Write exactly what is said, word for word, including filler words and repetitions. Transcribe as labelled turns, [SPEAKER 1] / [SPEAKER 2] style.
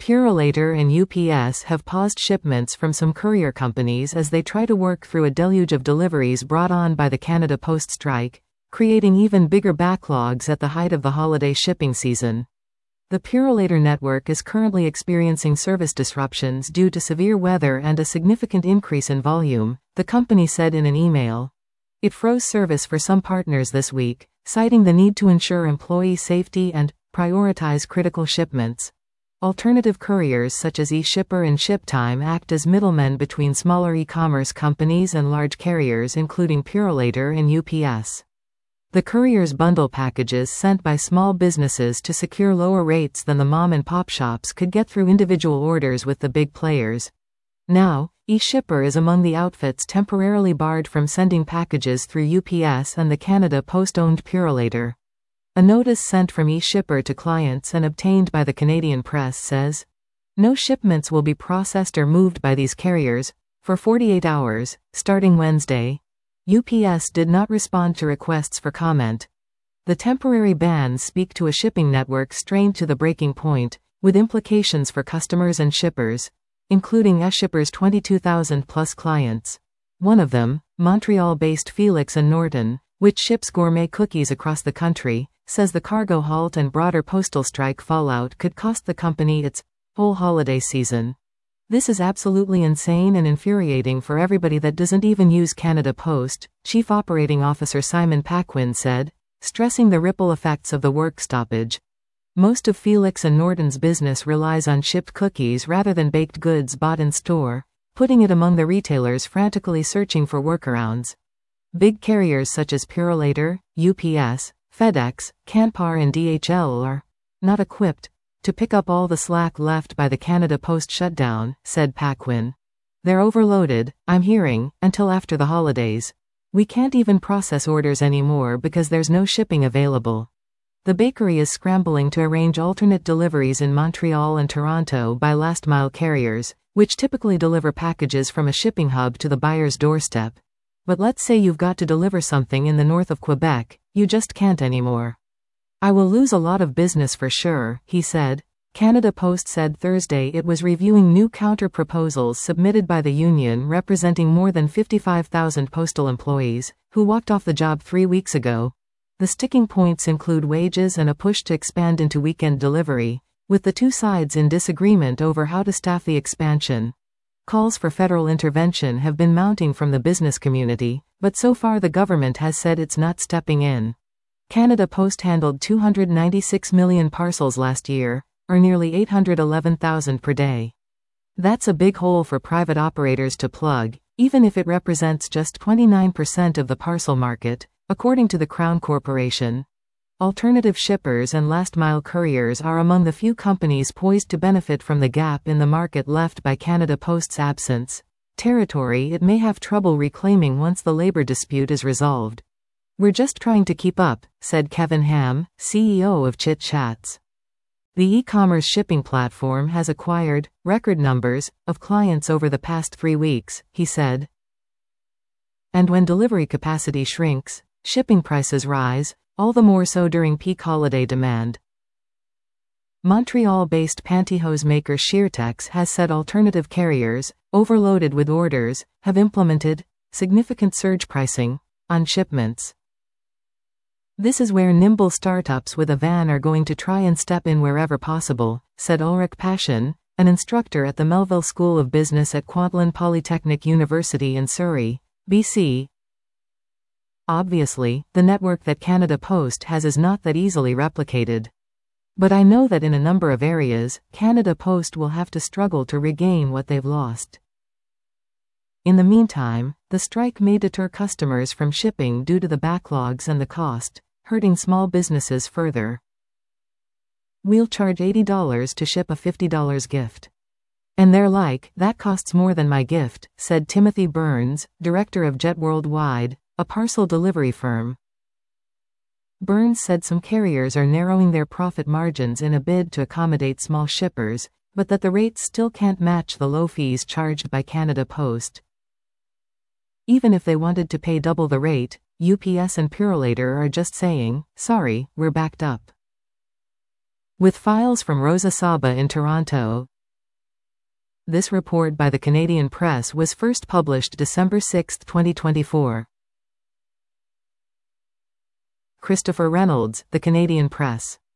[SPEAKER 1] Purolator and U P S have paused shipments from some courier companies as they try to work through a deluge of deliveries brought on by the Canada Post strike, creating even bigger backlogs at the height of the holiday shipping season. The Purolator network is currently experiencing service disruptions due to severe weather and a significant increase in volume, the company said in an email. It froze service for some partners this week, citing the need to ensure employee safety and prioritize critical shipments. Alternative couriers such as eShipper and ShipTime act as middlemen between smaller e-commerce companies and large carriers including Purolator and U P S. The couriers bundle packages sent by small businesses to secure lower rates than the mom-and-pop shops could get through individual orders with the big players. Now, eShipper is among the outfits temporarily barred from sending packages through U P S and the Canada Post-owned Purolator. A notice sent from eShipper to clients and obtained by the Canadian Press says, "No shipments will be processed or moved by these carriers for forty-eight hours, starting Wednesday." U P S did not respond to requests for comment. The temporary bans speak to a shipping network strained to the breaking point, with implications for customers and shippers, including eShipper's twenty-two thousand plus clients. One of them, Montreal-based Felix and Norton, which ships gourmet cookies across the country, says the cargo halt and broader postal strike fallout could cost the company its whole holiday season. "This is absolutely insane and infuriating for everybody that doesn't even use Canada Post," Chief Operating Officer Simon Paquin said, stressing the ripple effects of the work stoppage. Most of Felix and Norton's business relies on shipped cookies rather than baked goods bought in store, putting it among the retailers frantically searching for workarounds. Big carriers such as Purolator, U P S, FedEx, Canpar and D H L are not equipped to pick up all the slack left by the Canada Post shutdown, said Paquin. "They're overloaded, I'm hearing, until after the holidays. We can't even process orders anymore because there's no shipping available." The bakery is scrambling to arrange alternate deliveries in Montreal and Toronto by last-mile carriers, which typically deliver packages from a shipping hub to the buyer's doorstep. But let's say you've got to deliver something in the north of Quebec, you just can't anymore. "I will lose a lot of business for sure," he said. Canada Post said Thursday it was reviewing new counter-proposals submitted by the union representing more than fifty-five thousand postal employees, who walked off the job three weeks ago. The sticking points include wages and a push to expand into weekend delivery, with the two sides in disagreement over how to staff the expansion. Calls for federal intervention have been mounting from the business community, but so far the government has said it's not stepping in. Canada Post handled two hundred ninety-six million parcels last year, or nearly eight hundred eleven thousand per day. That's a big hole for private operators to plug, even if it represents just twenty-nine percent of the parcel market, according to the Crown Corporation. Alternative shippers and last-mile couriers are among the few companies poised to benefit from the gap in the market left by Canada Post's absence, territory it may have trouble reclaiming once the labor dispute is resolved. "We're just trying to keep up," said Kevin Ham, C E O of Chit Chats. The e-commerce shipping platform has acquired record numbers of clients over the past three weeks, he said. And when delivery capacity shrinks, shipping prices rise, all the more so during peak holiday demand. Montreal-based pantyhose maker Sheertex has said alternative carriers, overloaded with orders, have implemented significant surge pricing on shipments. "This is where nimble startups with a van are going to try and step in wherever possible," said Ulrich Passion, an instructor at the Melville School of Business at Kwantlen Polytechnic University in Surrey, B C. "Obviously, the network that Canada Post has is not that easily replicated. But I know that in a number of areas, Canada Post will have to struggle to regain what they've lost." In the meantime, the strike may deter customers from shipping due to the backlogs and the cost, hurting small businesses further. "We'll charge eighty dollars to ship a fifty dollar gift. And they're like, that costs more than my gift," said Timothy Burns, director of Jet Worldwide, a parcel delivery firm. Burns said some carriers are narrowing their profit margins in a bid to accommodate small shippers, but that the rates still can't match the low fees charged by Canada Post. Even if they wanted to pay double the rate, U P S and Purolator are just saying, "Sorry, we're backed up." With files from Rosa Saba in Toronto, This report by the Canadian Press was first published December sixth, twenty twenty-four. Christopher Reynolds, The Canadian Press.